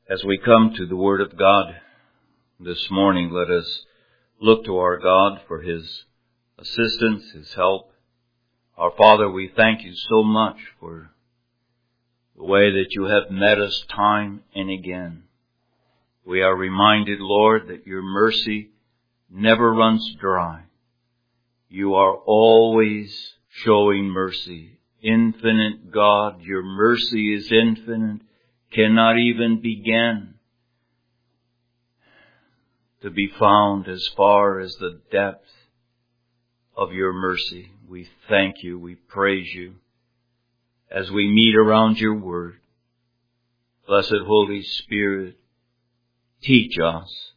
As we come to the Word of God this morning, let us look to our God for His assistance, His help. Our Father, we thank You so much for the way that You have met us time and again. We are reminded, Lord, that Your mercy never runs dry. You are always showing mercy. Infinite God, Your mercy is infinite, cannot even begin to be found as far as the depth of Your mercy. We thank You, we praise You as we meet around Your Word. Blessed Holy Spirit, teach us.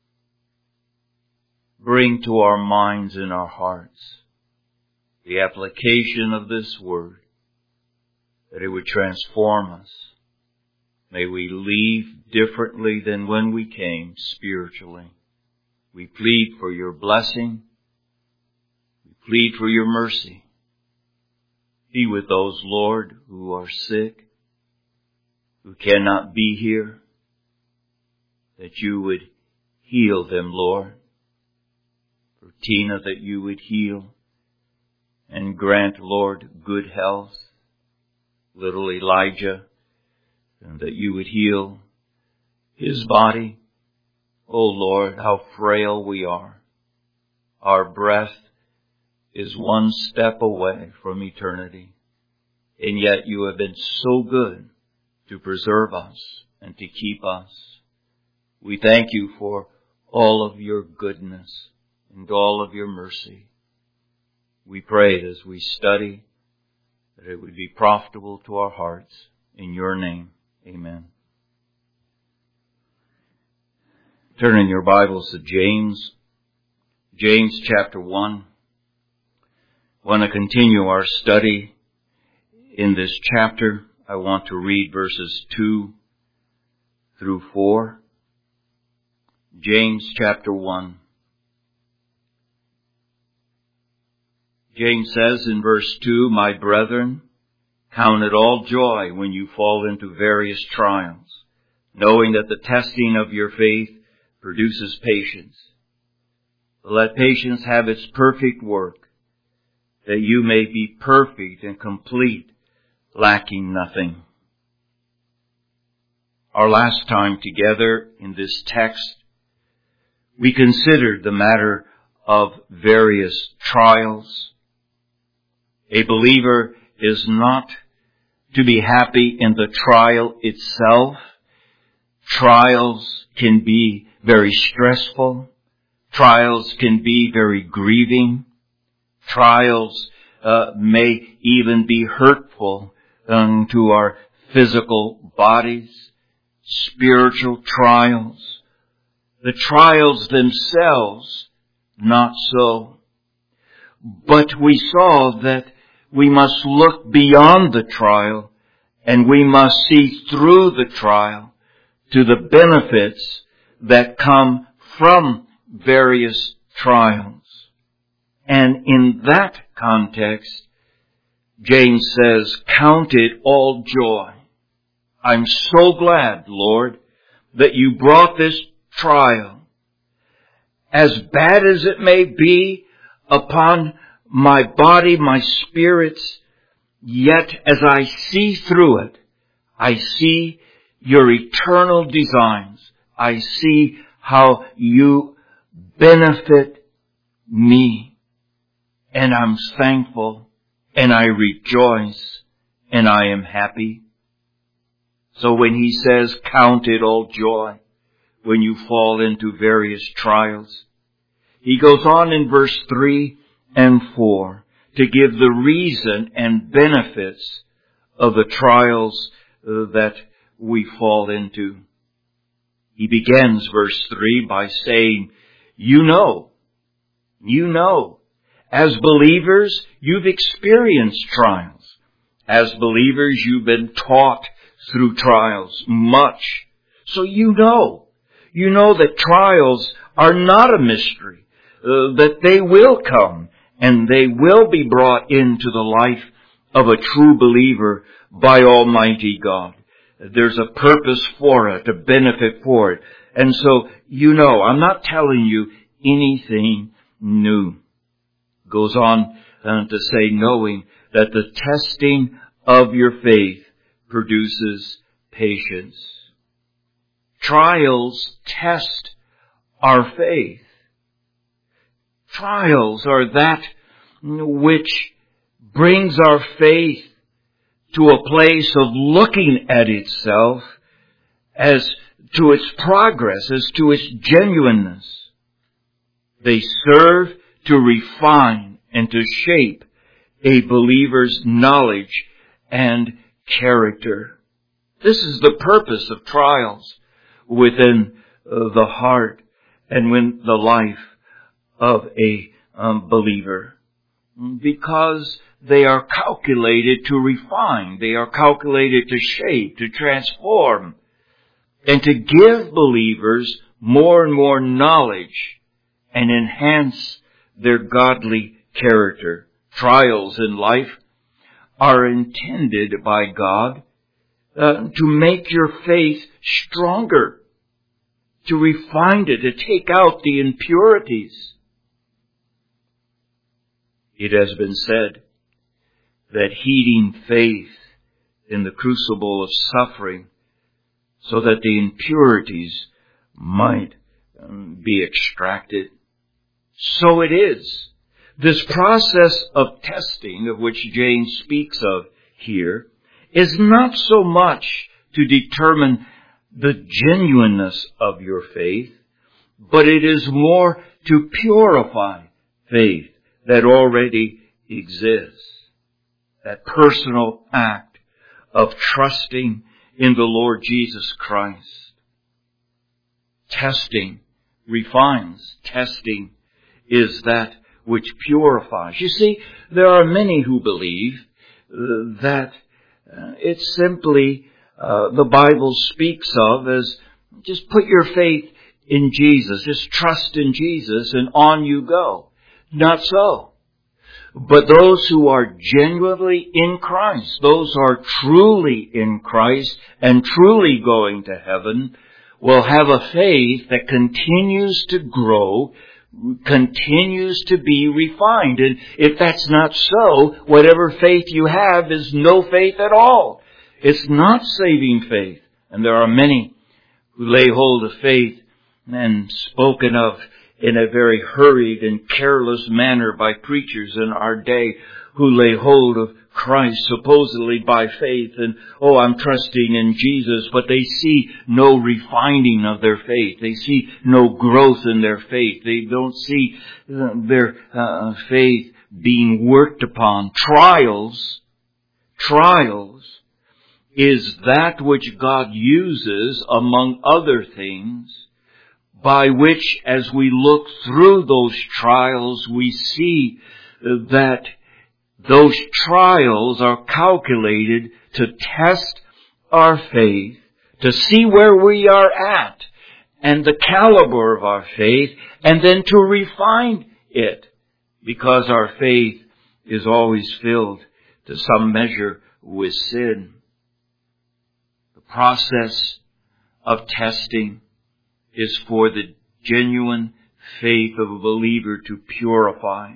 Bring to our minds and our hearts the application of this Word, that it would transform us. May we leave differently than when we came spiritually. We plead for Your blessing. We plead for Your mercy. Be with those, Lord, who are sick, who cannot be here, that You would heal them, Lord. For Tina, that You would heal and grant, Lord, good health. Little Elijah, and that You would heal his body. Oh Lord, how frail we are. Our breath is one step away from eternity. And yet You have been so good to preserve us and to keep us. We thank You for all of Your goodness and all of Your mercy. We pray as we study that it would be profitable to our hearts. In Your name, amen. Turn in your Bibles to James. James chapter 1. I want to continue our study in this chapter. I want to read verses 2 through 4. James chapter 1. James says in verse 2, "My brethren, count it all joy when you fall into various trials, knowing that the testing of your faith produces patience. But let patience have its perfect work, that you may be perfect and complete, lacking nothing." Our last time together in this text, we considered the matter of various trials. A believer is not to be happy in the trial itself. Trials can be very stressful. Trials can be very grieving. Trials may even be hurtful to our physical bodies. Spiritual trials. The trials themselves, not so. But we saw that we must look beyond the trial, and we must see through the trial to the benefits that come from various trials. And in that context, James says, "Count it all joy. I'm so glad, Lord, that You brought this trial. As bad as it may be upon my body, my spirits, yet as I see through it, I see Your eternal designs. I see how You benefit me. And I'm thankful, and I rejoice, and I am happy." So when he says, "Count it all joy when you fall into various trials," he goes on in verse 3 and 4 to give the reason and benefits of the trials that we fall into. He begins verse 3 by saying, you know, as believers, you've experienced trials. As believers, you've been taught through trials much. So you know that trials are not a mystery, that they will come and they will be brought into the life of a true believer by Almighty God. There's a purpose for it, a benefit for it. And so, I'm not telling you anything new. Goes on to say, knowing that the testing of your faith produces patience. Trials test our faith. Trials are that which brings our faith to a place of looking at itself as to its progress, as to its genuineness. They serve to refine and to shape a believer's knowledge and character. This is the purpose of trials within the heart and within the life of a believer, because they are calculated to refine, they are calculated to shape, to transform, and to give believers more and more knowledge and enhance their godly character. Trials in life are intended by God to make your faith stronger, to refine it, to take out the impurities. It has been said that heating faith in the crucible of suffering so that the impurities might be extracted. So it is. This process of testing, of which James speaks of here, is not so much to determine the genuineness of your faith, but it is more to purify faith that already exists. That personal act of trusting in the Lord Jesus Christ. Testing refines. Testing is that which purifies. You see, there are many who believe that it's simply the Bible speaks of as just put your faith in Jesus, just trust in Jesus, and on you go. Not so. But those who are genuinely in Christ, those who are truly in Christ and truly going to heaven, will have a faith that continues to grow, continues to be refined. And if that's not so, whatever faith you have is no faith at all. It's not saving faith. And there are many who lay hold of faith and spoken of in a very hurried and careless manner by preachers in our day who lay hold of Christ supposedly by faith and, I'm trusting in Jesus, but they see no refining of their faith. They see no growth in their faith. They don't see their faith being worked upon. Trials is that which God uses, among other things, by which, as we look through those trials, we see that those trials are calculated to test our faith, to see where we are at, and the caliber of our faith, and then to refine it, because our faith is always filled to some measure with sin. The process of testing is for the genuine faith of a believer to purify.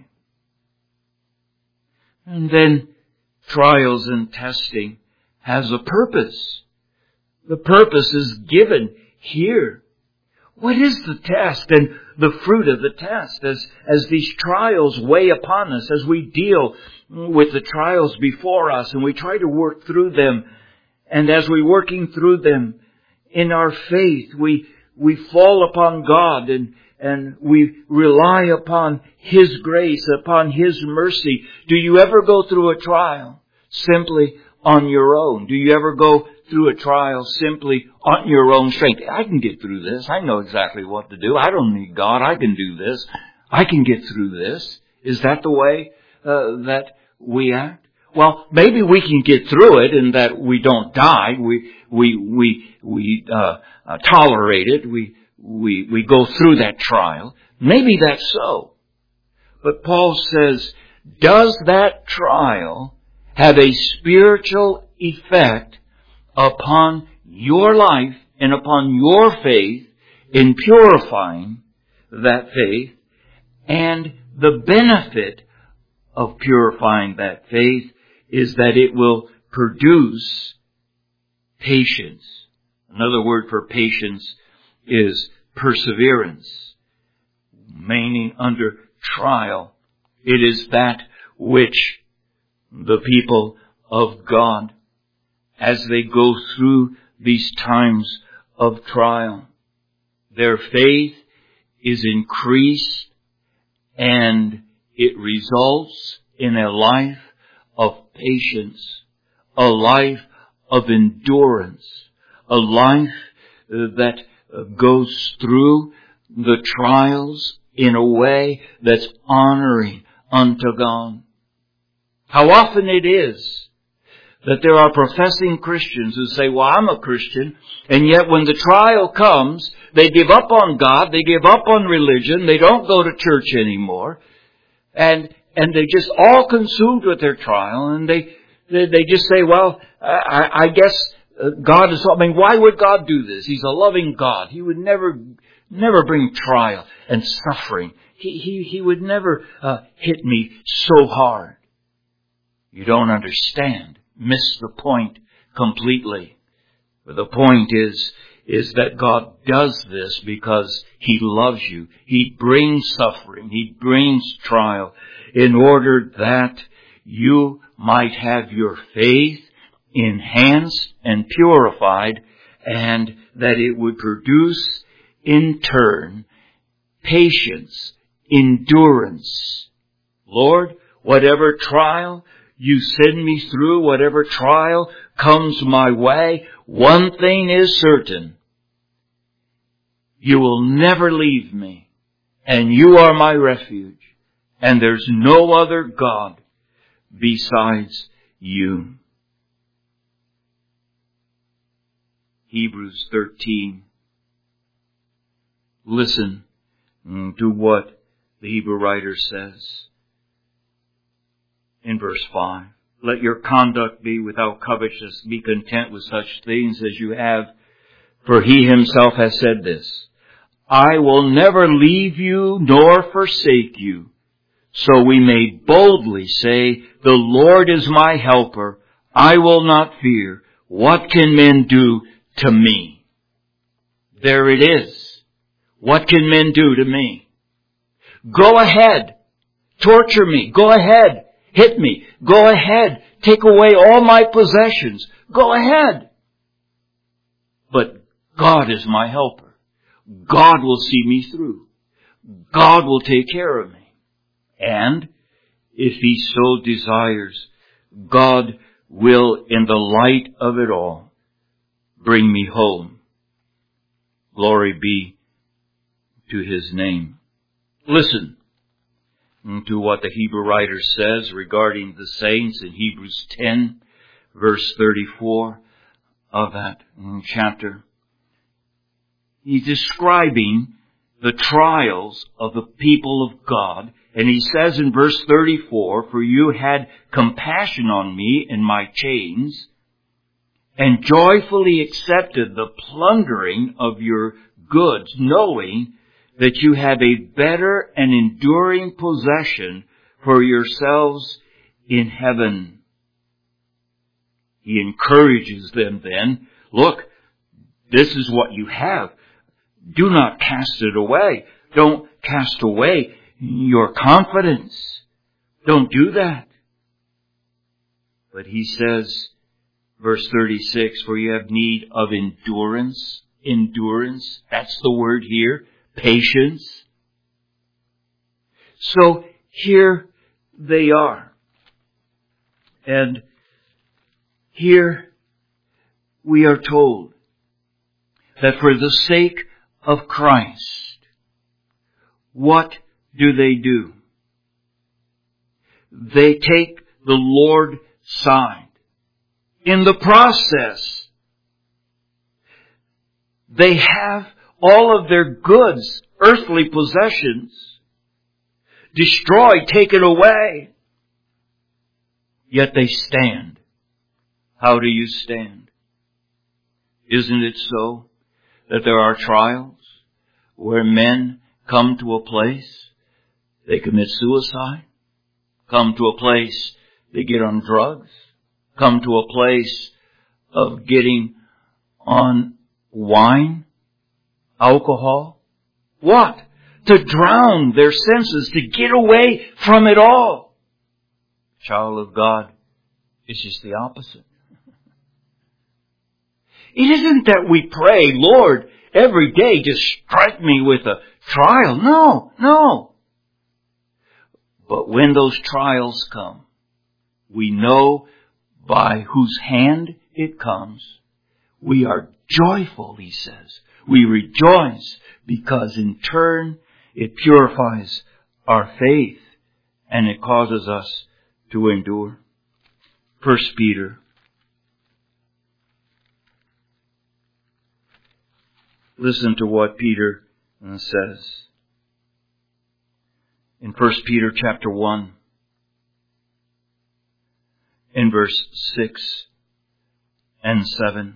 And then trials and testing has a purpose. The purpose is given here. What is the test and the fruit of the test as these trials weigh upon us, as we deal with the trials before us and we try to work through them, and as we're working through them in our faith, we fall upon God and we rely upon His grace, upon His mercy. Do you ever go through a trial simply on your own? Do you ever go through a trial simply on your own strength? I can get through this. I know exactly what to do. I don't need God. I can do this. I can get through this. Is that the way that we act? Well, maybe we can get through it in that we don't die. We tolerate it. We go through that trial. Maybe that's so. But Paul says, does that trial have a spiritual effect upon your life and upon your faith in purifying that faith, and the benefit of purifying that faith is that it will produce patience. Another word for patience is perseverance, meaning under trial. It is that which the people of God, as they go through these times of trial, their faith is increased and it results in a life of patience, a life of endurance, a life that goes through the trials in a way that's honoring unto God. How often it is that there are professing Christians who say, well, I'm a Christian, and yet when the trial comes, they give up on God, they give up on religion, they don't go to church anymore, and they just all consumed with their trial, and they just say, well, I guess God is, why would God do this? He's a loving God. He would never bring trial and suffering. He would never hit me so hard. You don't understand. Miss the point completely. But the point is that God does this because He loves you. He brings suffering. He brings trial in order that you might have your faith enhanced and purified, and that it would produce in turn patience, endurance. Lord, whatever trial you send me through, whatever trial comes my way, one thing is certain. You will never leave me, and you are my refuge, and there's no other God besides you. Hebrews 13. Listen to what the Hebrew writer says in verse 5. Let your conduct be without covetousness. Be content with such things as you have. For He Himself has said this, I will never leave you nor forsake you. So we may boldly say, the Lord is my helper. I will not fear. What can men do to me? There it is. What can men do to me? Go ahead. Torture me. Go ahead. Hit me. Go ahead. Take away all my possessions. Go ahead. But God is my helper. God will see me through. God will take care of me. And if He so desires, God will, in the light of it all, bring me home. Glory be to His name. Listen to what the Hebrew writer says regarding the saints in Hebrews 10, verse 34 of that chapter. He's describing the trials of the people of God, and he says in verse 34, for you had compassion on me in my chains, and joyfully accepted the plundering of your goods, knowing that you have a better and enduring possession for yourselves in heaven. He encourages them then, look, this is what you have. Do not cast it away. Don't cast away your confidence. Don't do that. But he says, verse 36, for you have need of endurance. Endurance, that's the word here. Patience. So here they are. And here we are told that for the sake of Christ, what do? They take the Lord side. In the process, they have all of their goods, earthly possessions, destroyed, taken away. Yet they stand. How do you stand? Isn't it so that there are trials where men come to a place, they commit suicide, come to a place, they get on drugs, come to a place of getting on wine, alcohol? What? To drown their senses, to get away from it all. Child of God, it's just the opposite. It isn't that we pray, Lord, every day just strike me with a trial. No. But when those trials come, we know by whose hand it comes. We are joyful, he says. We rejoice because in turn it purifies our faith and it causes us to endure. 1 Peter. Listen to what Peter says. In 1 Peter chapter 1, in verse 6 and 7.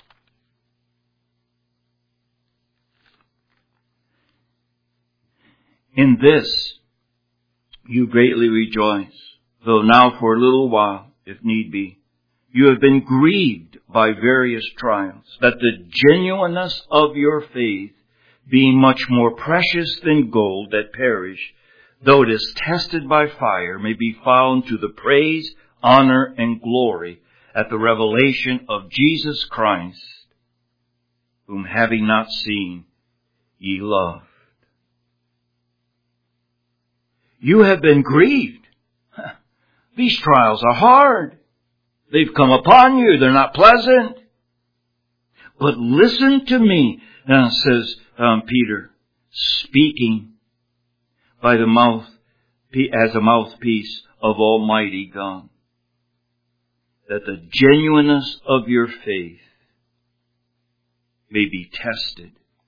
In this you greatly rejoice, though now for a little while, if need be, you have been grieved by various trials, that the genuineness of your faith, being much more precious than gold that perish, though it is tested by fire, may be found to the praise, honor, and glory at the revelation of Jesus Christ, whom having not seen, ye love. You have been grieved. These trials are hard. They've come upon you. They're not pleasant. But listen to me, says Peter, speaking by the mouth, as a mouthpiece of Almighty God, that the genuineness of your faith may be tested.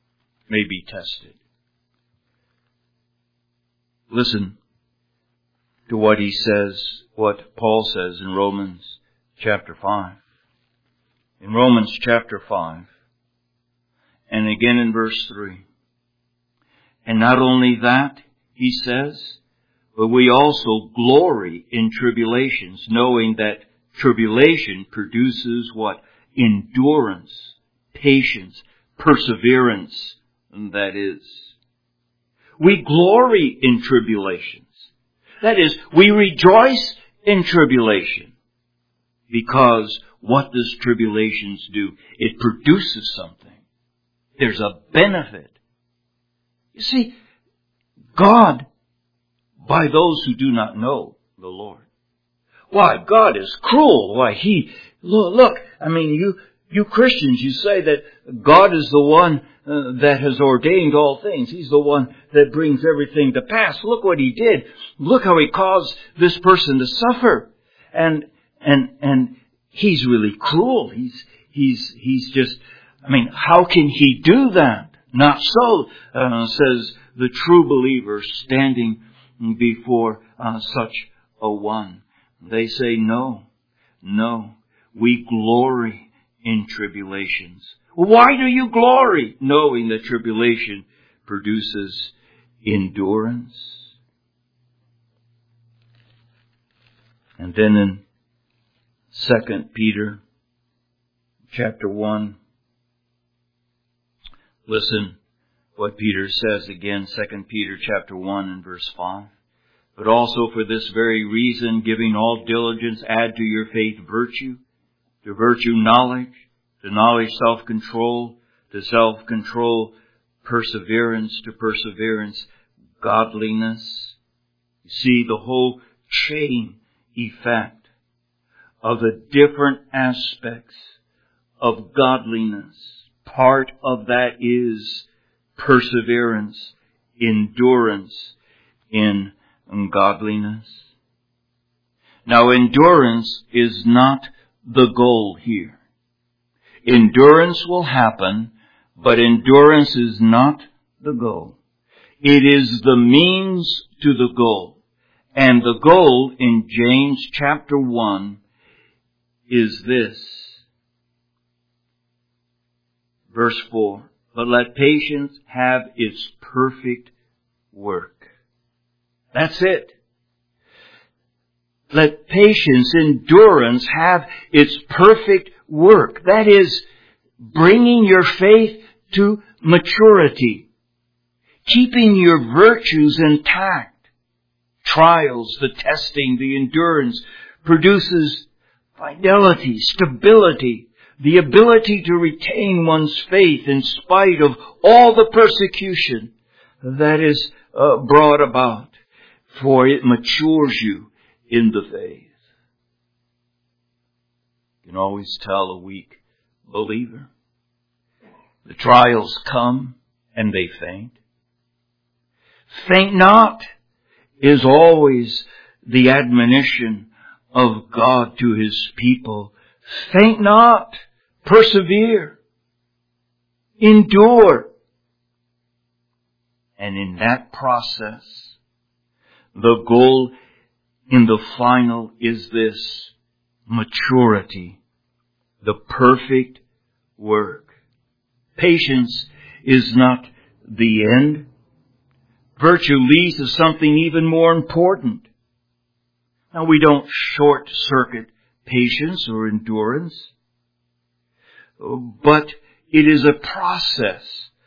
Listen to what he says, what Paul says in Romans chapter 5. In Romans chapter 5, and again in verse 3. And not only that, he says, but we also glory in tribulations, knowing that tribulation produces what? Endurance, patience, perseverance, that is. We glory in tribulations. That is, we rejoice in tribulation. Because what does tribulations do? It produces something. There's a benefit. You see, God, by those who do not know the Lord. Why, God is cruel. Why, look, you Christians, you say that God is the one that has ordained all things. He's the one that brings everything to pass. Look what he did. Look how he caused this person to suffer. And he's really cruel. He's just, how can he do that? Not so, says the true believer standing before such a one. They say, no, we glory in tribulations. Why do you glory? Knowing that tribulation produces endurance. And then in 2 Peter chapter 1, listen what Peter says again, 2 Peter chapter 1 and verse 5. But also for this very reason, giving all diligence, add to your faith virtue, to virtue knowledge, to knowledge self-control, to self-control perseverance, to perseverance godliness. You see the whole chain effect of the different aspects of godliness. Part of that is perseverance, endurance in godliness. Now, endurance is not the goal here. Endurance will happen, but endurance is not the goal. It is the means to the goal. And the goal in James chapter 1 is this: Verse 4, but let patience have its perfect work. That's it. Let patience, endurance have its perfect work. That is, bringing your faith to maturity, keeping your virtues intact. Trials, the testing, the endurance produces fidelity, stability, the ability to retain one's faith in spite of all the persecution that is brought about, for it matures you in the faith. You can always tell a weak believer. The trials come and they faint. Faint not is always the admonition of God to His people. Faint not. Persevere. Endure. And in that process, the goal in the final is this: maturity. The perfect work. Patience is not the end. Virtue leads to something even more important. Now, we don't short-circuit patience or endurance, but it is a process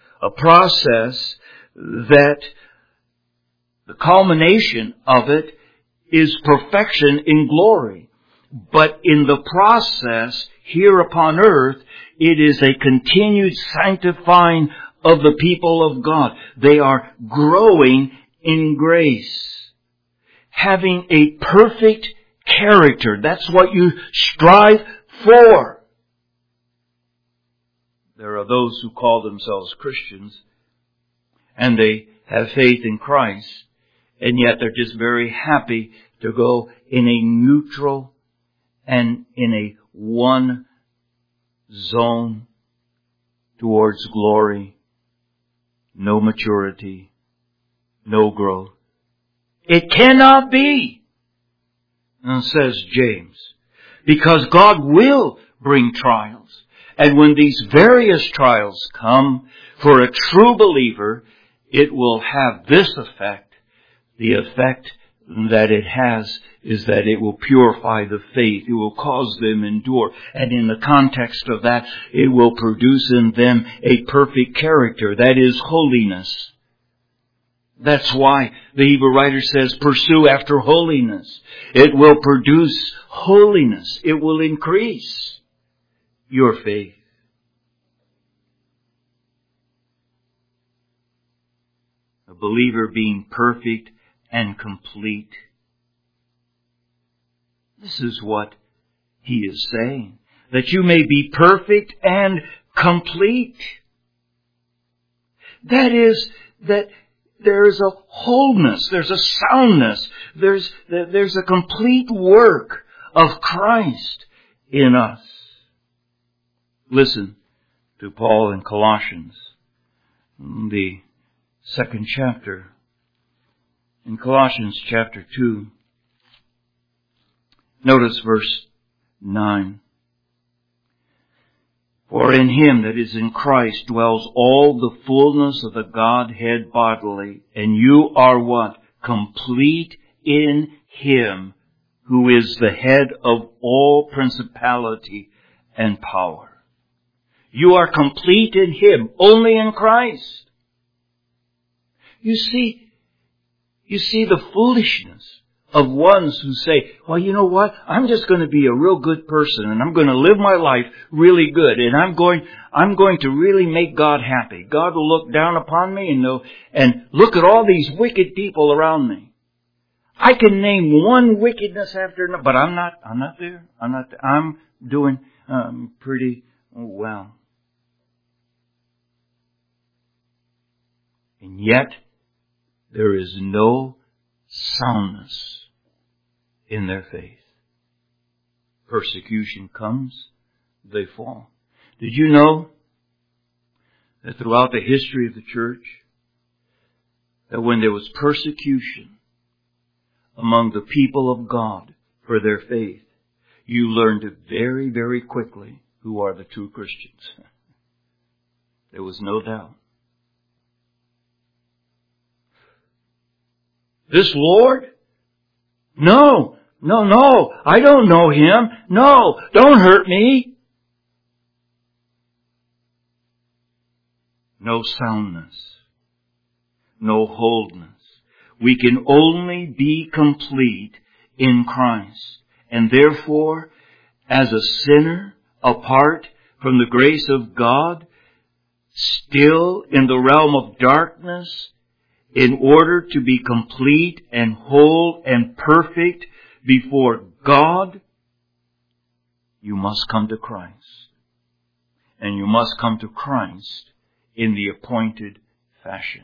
that the culmination of it is perfection in glory. But in the process here upon earth, it is a continued sanctifying of the people of God. They are growing in grace, having a perfect character. That's what you strive for. There are those who call themselves Christians, and they have faith in Christ, and yet they're just very happy to go in a neutral and in a one zone towards glory. No maturity, no growth. It cannot be, says James, because God will bring trials. And when these various trials come, for a true believer, it will have this effect. The effect that it has is that it will purify the faith. It will cause them endure. And in the context of that, it will produce in them a perfect character. That is holiness. That's why the Hebrew writer says, pursue after holiness. It will produce holiness. It will increase your faith. A believer being perfect and complete. This is what he is saying. That you may be perfect and complete. That is, that there is a wholeness, there's a soundness, there's a complete work of Christ in us. Listen to Paul in Colossians, the 2nd chapter. In Colossians chapter 2, notice verse 9. For in Him, that is in Christ, dwells all the fullness of the Godhead bodily. And you are what? Complete in Him, who is the head of all principality and power. You are complete in Him, only in Christ. You see the foolishness of ones who say, well, you know what? I'm just going to be a real good person and I'm going to live my life really good and I'm going to really make God happy. God will look down upon me and look at all these wicked people around me. I can name one wickedness after another, but I'm not there. I'm doing pretty well. And yet, there is no soundness in their faith. Persecution comes, they fall. Did you know that throughout the history of the church, that when there was persecution among the people of God for their faith, you learned very, very quickly who are the true Christians? There was no doubt. This Lord? No, I don't know Him. No, don't hurt me. No soundness. No wholeness. We can only be complete in Christ. And therefore, as a sinner, apart from the grace of God, still in the realm of darkness, in order to be complete and whole and perfect before God, you must come to Christ. And you must come to Christ in the appointed fashion.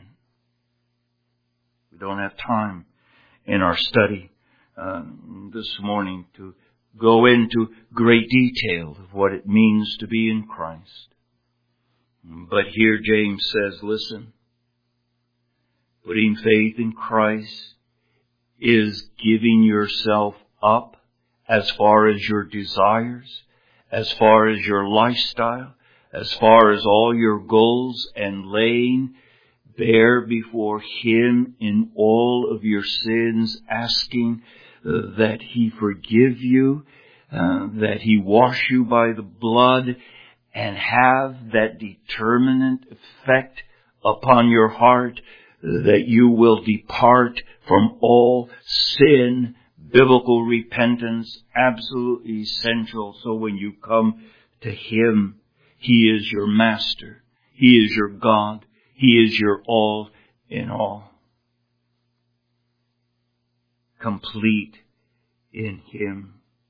We don't have time in our study this morning to go into great detail of what it means to be in Christ. But here James says, listen, putting faith in Christ is giving yourself up as far as your desires, as far as your lifestyle, as far as all your goals, and laying bare before Him in all of your sins, asking that He forgive you, that He wash you by the blood, and have that determinate effect upon your heart that you will depart from all sin. Biblical repentance, absolutely essential. So when you come to Him, He is your Master. He is your God. He is your all in all. Complete in Him.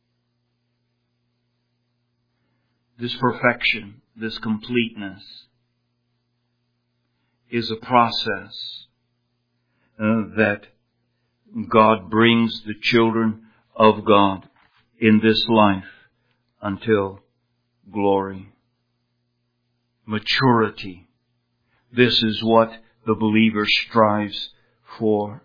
This perfection, this completeness, is a process that God brings the children of God in this life until glory. Maturity. This is what the believer strives for.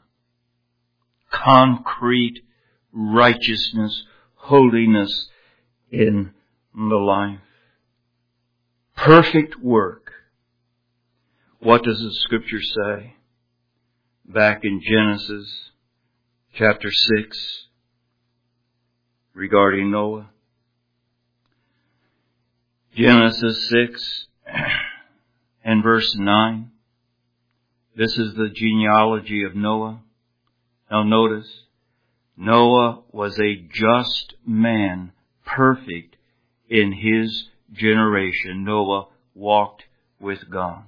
Concrete righteousness, holiness in the life. Perfect work. What does the Scripture say? Back in Genesis chapter 6 regarding Noah. Genesis 6 and verse 9. This is the genealogy of Noah. Now notice, Noah was a just man, perfect in his generation. Noah walked with God.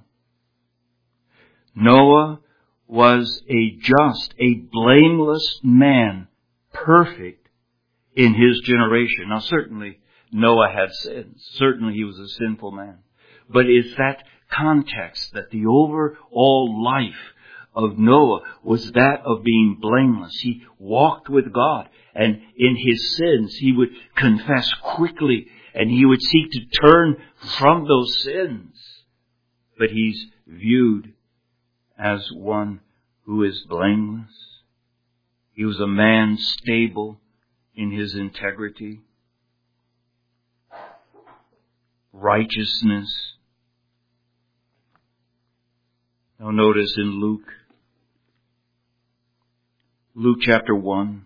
Noah was a just, a blameless man, perfect in his generation. Now certainly Noah had sins. Certainly he was a sinful man. But it's that context that the overall life of Noah was that of being blameless. He walked with God, and in his sins he would confess quickly, and he would seek to turn from those sins. But he's viewed as one who is blameless. He was a man stable in his integrity, righteousness. Now notice in Luke chapter 1.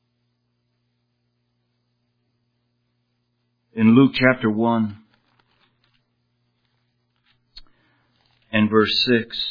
In Luke chapter 1 and verse 6,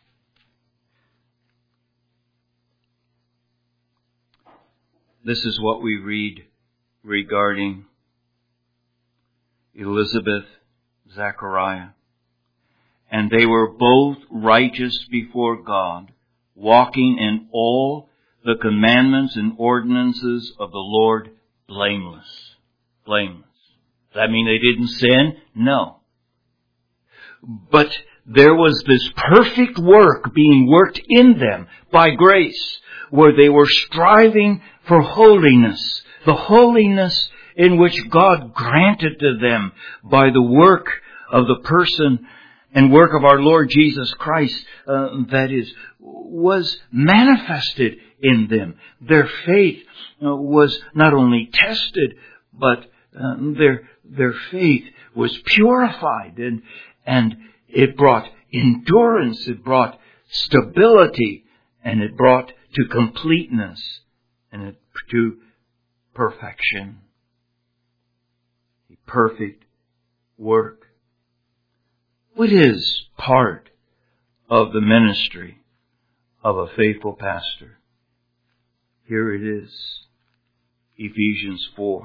this is what we read regarding Elizabeth, Zachariah. And they were both righteous before God, walking in all the commandments and ordinances of the Lord blameless. Blameless. Does that mean they didn't sin? No. But there was this perfect work being worked in them by grace, where they were striving for holiness, the holiness in which God granted to them by the work of the person and work of our Lord Jesus Christ, was manifested in them. Their faith was not only tested, but their faith was purified, and It brought endurance. It brought stability. And it brought to completeness. And to perfection. A perfect work. What is part of the ministry of a faithful pastor? Here it is. Ephesians 4.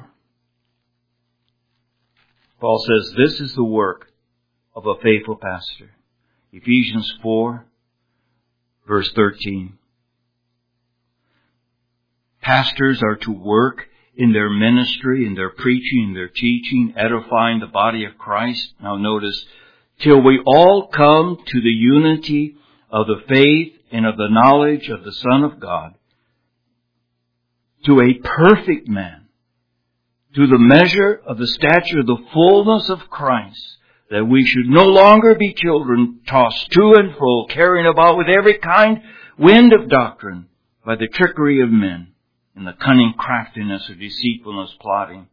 Paul says this is the work of a faithful pastor. Ephesians 4, verse 13. Pastors are to work in their ministry, in their preaching, in their teaching, edifying the body of Christ. Now notice, till we all come to the unity of the faith and of the knowledge of the Son of God, to a perfect man, to the measure of the stature of the fullness of Christ, that we should no longer be children tossed to and fro, carrying about with every kind wind of doctrine by the trickery of men and the cunning craftiness of deceitfulness plotting.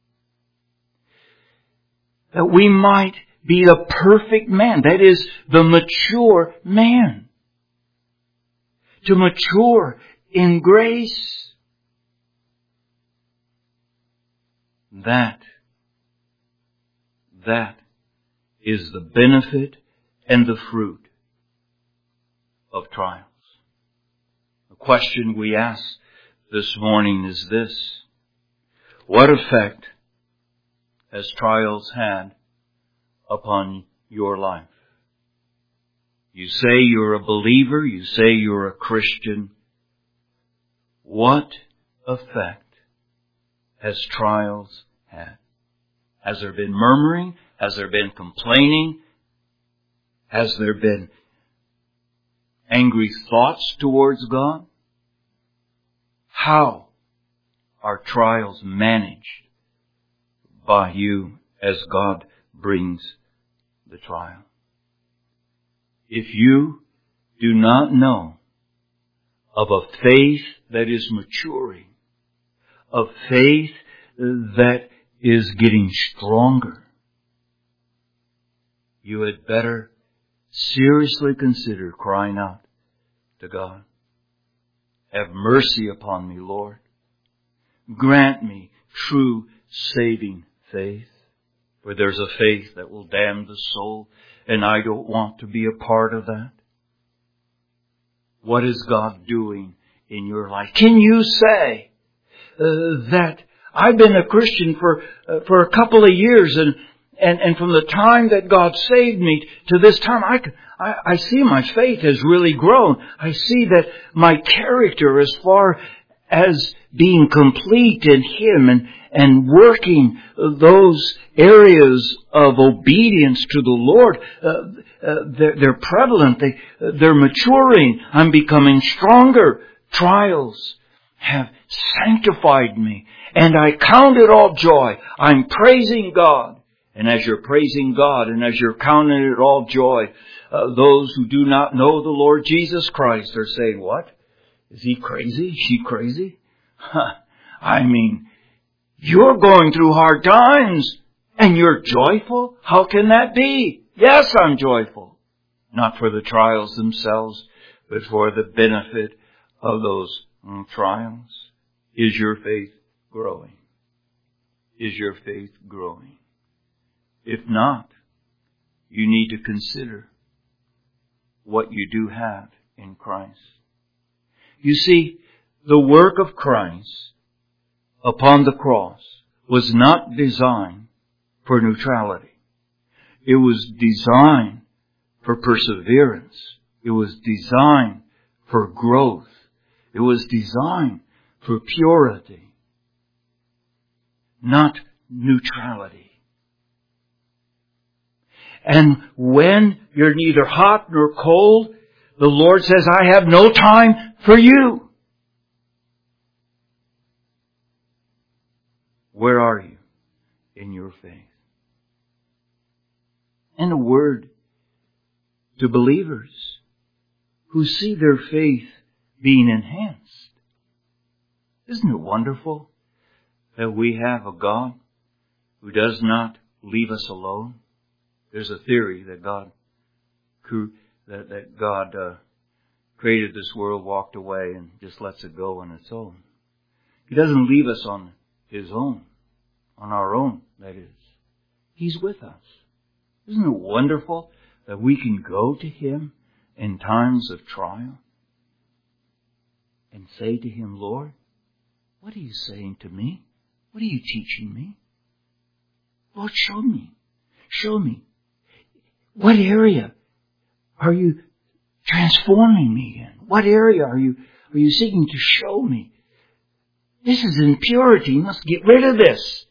That we might be the perfect man, that is, the mature man. To mature in grace. That is the benefit and the fruit of trials. The question we ask this morning is this: what effect has trials had upon your life? You say you're a believer, you say you're a Christian. What effect has trials had? Has there been murmuring? Has there been complaining? Has there been angry thoughts towards God? How are trials managed by you as God brings the trial? If you do not know of a faith that is maturing, a faith that is getting stronger, you had better seriously consider crying out to God. Have mercy upon me, Lord. Grant me true saving faith. For there's a faith that will damn the soul, and I don't want to be a part of that. What is God doing in your life? Can you say that I've been a Christian for a couple of years, and from the time that God saved me to this time, I see my faith has really grown. I see that my character, as far as being complete in Him and working those areas of obedience to the Lord, they're prevalent. They're maturing. I'm becoming stronger. Trials have sanctified me, and I count it all joy. I'm praising God. And as you're praising God and as you're counting it all joy, those who do not know the Lord Jesus Christ are saying, what? Is he crazy? Is she crazy? I mean, you're going through hard times and you're joyful? How can that be? Yes, I'm joyful. Not for the trials themselves, but for the benefit of those trials. Is your faith growing? Is your faith growing? If not, you need to consider what you do have in Christ. You see, the work of Christ upon the cross was not designed for neutrality. It was designed for perseverance. It was designed for growth. It was designed for purity, not neutrality. And when you're neither hot nor cold, the Lord says, I have no time for you. Where are you in your faith? And a word to believers who see their faith being enhanced. Isn't it wonderful that we have a God who does not leave us alone? There's a theory that God that God created this world, walked away, and just lets it go on its own. He doesn't leave us on His own, on our own, that is. He's with us. Isn't it wonderful that we can go to Him in times of trial and say to Him, Lord, what are you saying to me? What are you teaching me? Lord, show me. Show me. What area are you transforming me in? What area are you seeking to show me? This is impurity. You must get rid of this.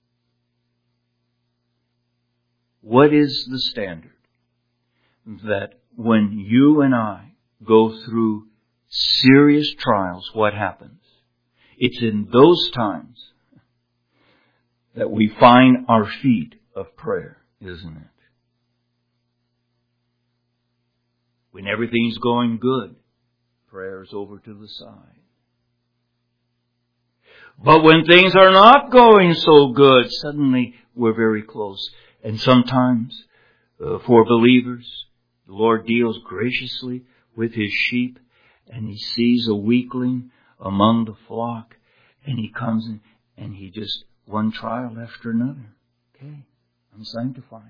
What is the standard? That when you and I go through serious trials, what happens? It's in those times that we find our feet of prayer, isn't it? When everything's going good, prayer's over to the side. But when things are not going so good, suddenly we're very close. And sometimes, for believers, the Lord deals graciously with His sheep, and He sees a weakling among the flock, and He comes in, and He just, one trial after another. Okay, I'm sanctifying.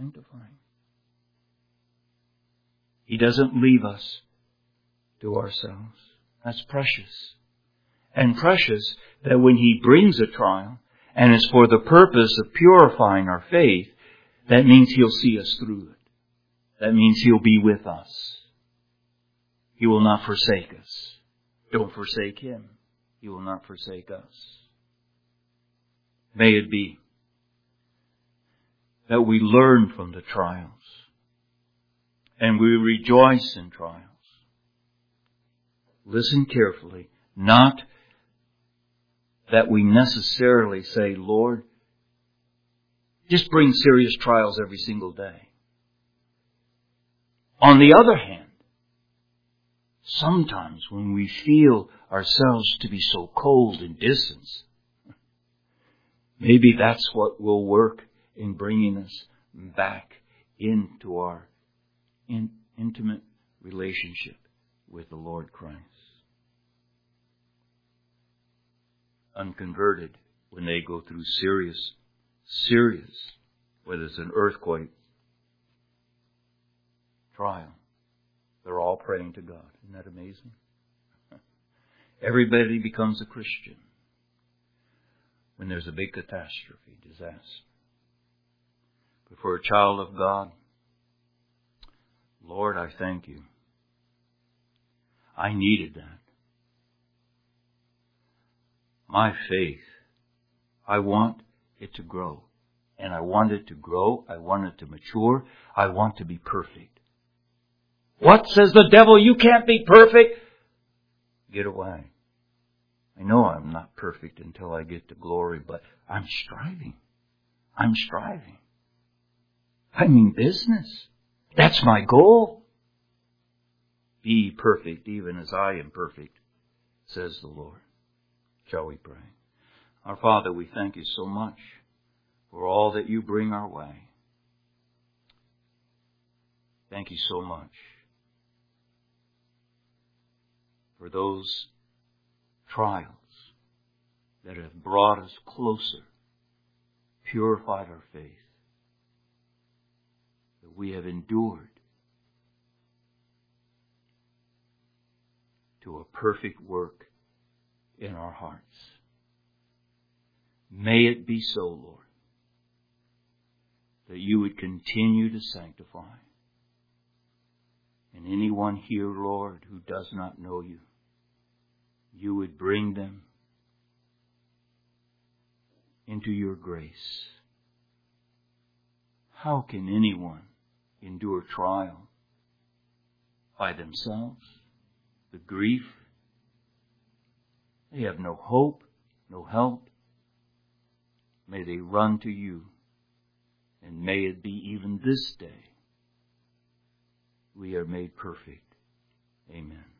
He doesn't leave us to ourselves. That's precious. And precious that when He brings a trial, and it's for the purpose of purifying our faith, that means He'll see us through it. That means He'll be with us. He will not forsake us. Don't forsake Him. He will not forsake us. May it be that we learn from the trials and we rejoice in trials. Listen carefully. Not that we necessarily say, Lord, just bring serious trials every single day. On the other hand, sometimes when we feel ourselves to be so cold and distant, maybe that's what will work in bringing us back into our intimate relationship with the Lord Christ. Unconverted, when they go through serious, whether it's an earthquake, trial, they're all praying to God. Isn't that amazing? Everybody becomes a Christian when there's a big catastrophe, disaster. But for a child of God, Lord, I thank You. I needed that. My faith, I want it to grow. And I want it to grow. I want it to mature. I want to be perfect. What, says the devil? You can't be perfect. Get away. I know I'm not perfect until I get to glory, but I'm striving. I mean business. That's my goal. Be perfect even as I am perfect, says the Lord. Shall we pray? Our Father, we thank You so much for all that You bring our way. Thank You so much for those trials that have brought us closer, purified our faith, that we have endured to a perfect work in our hearts. May it be so, Lord, that You would continue to sanctify. And anyone here, Lord, who does not know You, You would bring them into Your grace. How can anyone endure trial by themselves? The grief. They have no hope, no help. May they run to You, and may it be even this day we are made perfect. Amen.